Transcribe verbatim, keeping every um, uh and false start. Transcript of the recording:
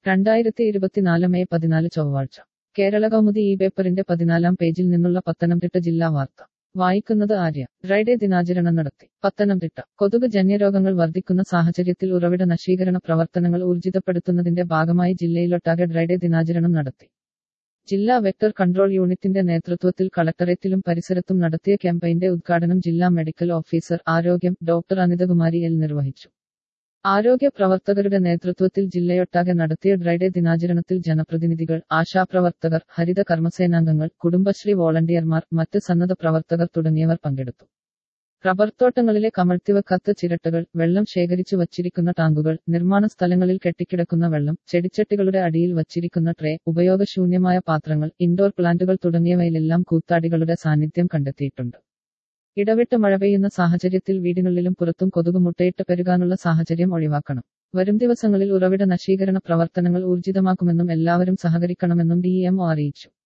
രണ്ടായിരത്തി ഇരുപത്തിനാല് മെയ് പതിനാല് ചൊവ്വാഴ്ച കേരള കൗമുദി ഈ പേപ്പറിന്റെ പതിനാലാം പേജിൽ നിന്നുള്ള പത്തനംതിട്ട ജില്ലാ വാർത്ത വായിക്കുന്നത് ആര്യ. ഡ്രൈഡേ ദിനാചരണം നടത്തി. പത്തനംതിട്ട. കൊതുക് ജന്യരോഗങ്ങൾ വർദ്ധിക്കുന്ന സാഹചര്യത്തിൽ ഉറവിട നശീകരണ പ്രവർത്തനങ്ങൾ ഊർജിതപ്പെടുത്തുന്നതിന്റെ ഭാഗമായി ജില്ലയിലൊട്ടാകെ ഡ്രൈഡേ ദിനാചരണം നടത്തി. ജില്ലാ വെക്ടർ കൺട്രോൾ യൂണിറ്റിന്റെ നേതൃത്വത്തിൽ കളക്ടറേറ്റിലും പരിസരത്തും നടത്തിയ ക്യാമ്പയിന്റെ ഉദ്ഘാടനം ജില്ലാ മെഡിക്കൽ ഓഫീസർ ആരോഗ്യം ഡോക്ടർ അനിതകുമാരി എൽ നിർവഹിച്ചു. ആരോഗ്യ പ്രവർത്തകരുടെ നേതൃത്വത്തിൽ ജില്ലയൊട്ടാകെ നടത്തിയ ഡ്രൈഡേ ദിനാചരണത്തിൽ ജനപ്രതിനിധികൾ, ആശാപ്രവർത്തകർ, ഹരിത കർമ്മസേനാംഗങ്ങൾ, കുടുംബശ്രീ വോളണ്ടിയർമാർ, മറ്റ് സന്നദ്ധ പ്രവർത്തകർ തുടങ്ങിയവർ പങ്കെടുത്തു. റബ്ബർത്തോട്ടങ്ങളിലെ കമഴ്ത്തിവെക്കാത്ത ചിരട്ടകൾ, വെള്ളം ശേഖരിച്ചു വച്ചിരിക്കുന്ന ടാങ്കുകൾ, നിർമ്മാണ സ്ഥലങ്ങളിൽ കെട്ടിക്കിടക്കുന്ന വെള്ളം, ചെടിച്ചട്ടികളുടെ അടിയിൽ വച്ചിരിക്കുന്ന ട്രേ, ഉപയോഗശൂന്യമായ പാത്രങ്ങൾ, ഇൻഡോർ പ്ലാന്റുകൾ തുടങ്ങിയവയിലെല്ലാം കൂത്താടികളുടെ സാന്നിധ്യം കണ്ടെത്തിയിട്ടുണ്ട്. ഇടവിട്ട് മഴ പെയ്യുന്ന സാഹചര്യത്തിൽ വീടിനുള്ളിലും പുറത്തും കൊതുക് മുട്ടയിട്ട് പെരുകാനുള്ള സാഹചര്യം ഒഴിവാക്കണം. വരും ദിവസങ്ങളിൽ ഉറവിട നശീകരണ പ്രവർത്തനങ്ങൾ ഊർജിതമാക്കുമെന്നും എല്ലാവരും സഹകരിക്കണമെന്നും ഡി എം ഒ അറിയിച്ചു.